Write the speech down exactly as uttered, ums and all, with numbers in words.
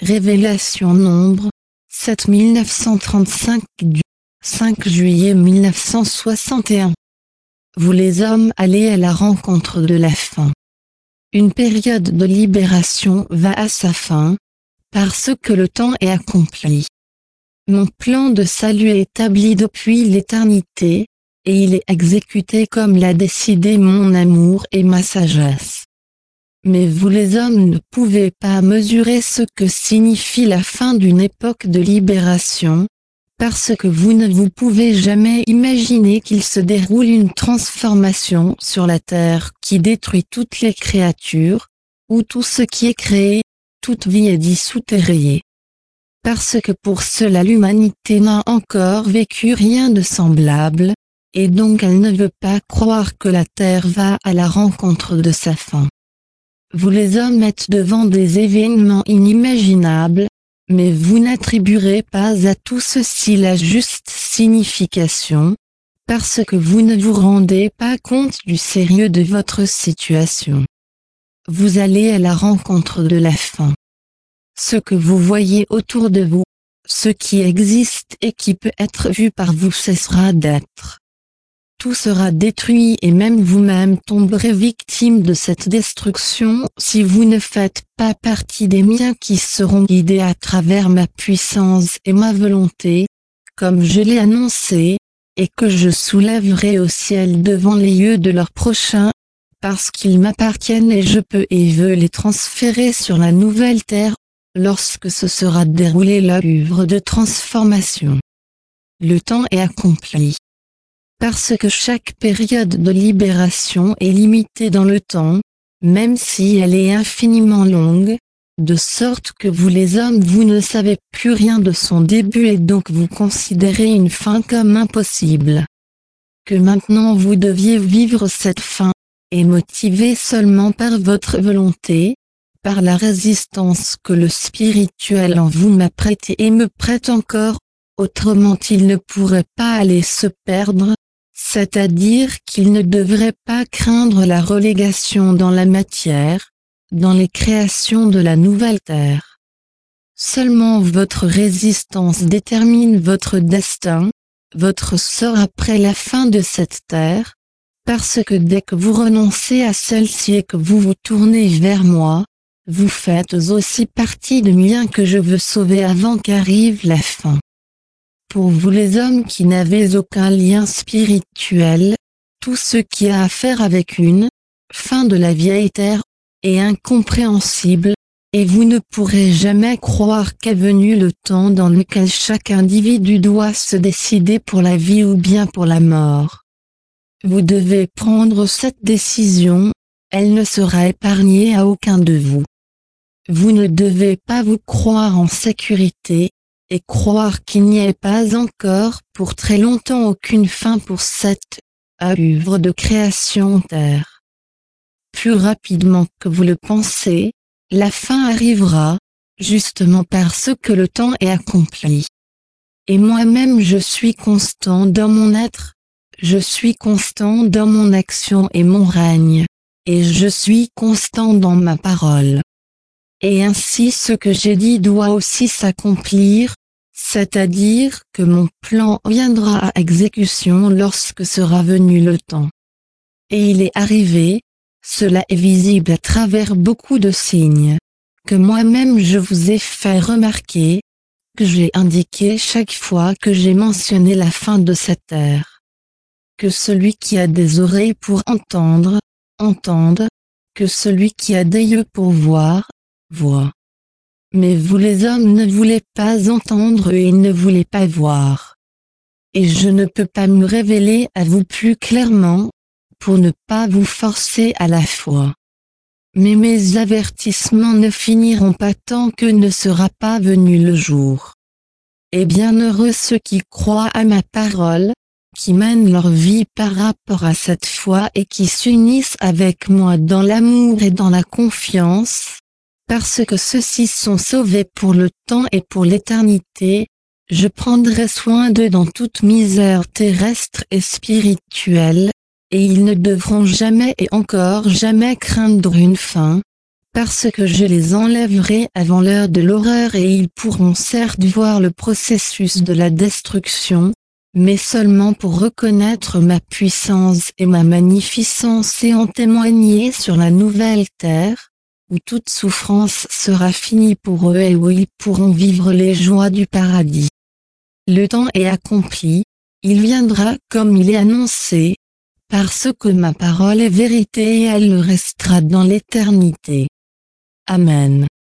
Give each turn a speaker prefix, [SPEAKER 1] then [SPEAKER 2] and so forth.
[SPEAKER 1] Révélation Nombre, sept mille neuf cent trente-cinq du cinq juillet mille neuf cent soixante et un. Vous les hommes allez à la rencontre de la fin. Une période de libération va à sa fin, parce que le temps est accompli. Mon plan de salut est établi depuis l'éternité, et il est exécuté comme l'a décidé mon amour et ma sagesse. Mais vous les hommes ne pouvez pas mesurer ce que signifie la fin d'une époque de libération, parce que vous ne vous pouvez jamais imaginer qu'il se déroule une transformation sur la terre qui détruit toutes les créatures, où tout ce qui est créé, toute vie est dissoute et rayée. Parce que pour cela l'humanité n'a encore vécu rien de semblable, et donc elle ne veut pas croire que la terre va à la rencontre de sa fin. Vous les hommes êtes devant des événements inimaginables, mais vous n'attribuerez pas à tout ceci la juste signification, parce que vous ne vous rendez pas compte du sérieux de votre situation. Vous allez à la rencontre de la fin. Ce que vous voyez autour de vous, ce qui existe et qui peut être vu par vous cessera d'être. Tout sera détruit et même vous-même tomberez victime de cette destruction si vous ne faites pas partie des miens qui seront guidés à travers ma puissance et ma volonté, comme je l'ai annoncé, et que je soulèverai au ciel devant les yeux de leurs prochains, parce qu'ils m'appartiennent et je peux et veux les transférer sur la nouvelle terre, lorsque ce sera déroulé l'œuvre de transformation. Le temps est accompli. Parce que chaque période de libération est limitée dans le temps, même si elle est infiniment longue, de sorte que vous les hommes vous ne savez plus rien de son début et donc vous considérez une fin comme impossible. Que maintenant vous deviez vivre cette fin, et motivée seulement par votre volonté, par la résistance que le spirituel en vous m'a prêtée et me prête encore, autrement il ne pourrait pas aller se perdre, c'est-à-dire qu'il ne devrait pas craindre la relégation dans la matière, dans les créations de la nouvelle terre. Seulement votre résistance détermine votre destin, votre sort après la fin de cette terre, parce que dès que vous renoncez à celle-ci et que vous vous tournez vers moi, vous faites aussi partie de miens que je veux sauver avant qu'arrive la fin. Pour vous les hommes qui n'avez aucun lien spirituel, tout ce qui a à faire avec une fin de la vieille terre est incompréhensible, et vous ne pourrez jamais croire qu'est venu le temps dans lequel chaque individu doit se décider pour la vie ou bien pour la mort. Vous devez prendre cette décision, elle ne sera épargnée à aucun de vous. Vous ne devez pas vous croire en sécurité, et croire qu'il n'y ait pas encore pour très longtemps aucune fin pour cette œuvre de création terre. Plus rapidement que vous le pensez, la fin arrivera, justement parce que le temps est accompli. Et moi-même je suis constant dans mon être, je suis constant dans mon action et mon règne, et je suis constant dans ma parole. Et ainsi ce que j'ai dit doit aussi s'accomplir, c'est-à-dire que mon plan viendra à exécution lorsque sera venu le temps. Et il est arrivé, cela est visible à travers beaucoup de signes, que moi-même je vous ai fait remarquer, que j'ai indiqué chaque fois que j'ai mentionné la fin de cette ère. Que celui qui a des oreilles pour entendre, entende, que celui qui a des yeux pour voir, voit. Mais vous les hommes ne voulez pas entendre et ne voulez pas voir. Et je ne peux pas me révéler à vous plus clairement, pour ne pas vous forcer à la foi. Mais mes avertissements ne finiront pas tant que ne sera pas venu le jour. Et bienheureux ceux qui croient à ma parole, qui mènent leur vie par rapport à cette foi et qui s'unissent avec moi dans l'amour et dans la confiance, parce que ceux-ci sont sauvés pour le temps et pour l'éternité, je prendrai soin d'eux dans toute misère terrestre et spirituelle, et ils ne devront jamais et encore jamais craindre une fin, parce que je les enlèverai avant l'heure de l'horreur et ils pourront certes voir le processus de la destruction, mais seulement pour reconnaître ma puissance et ma magnificence et en témoigner sur la nouvelle terre, où toute souffrance sera finie pour eux et où ils pourront vivre les joies du paradis. Le temps est accompli, il viendra comme il est annoncé, parce que ma parole est vérité et elle le restera dans l'éternité. Amen.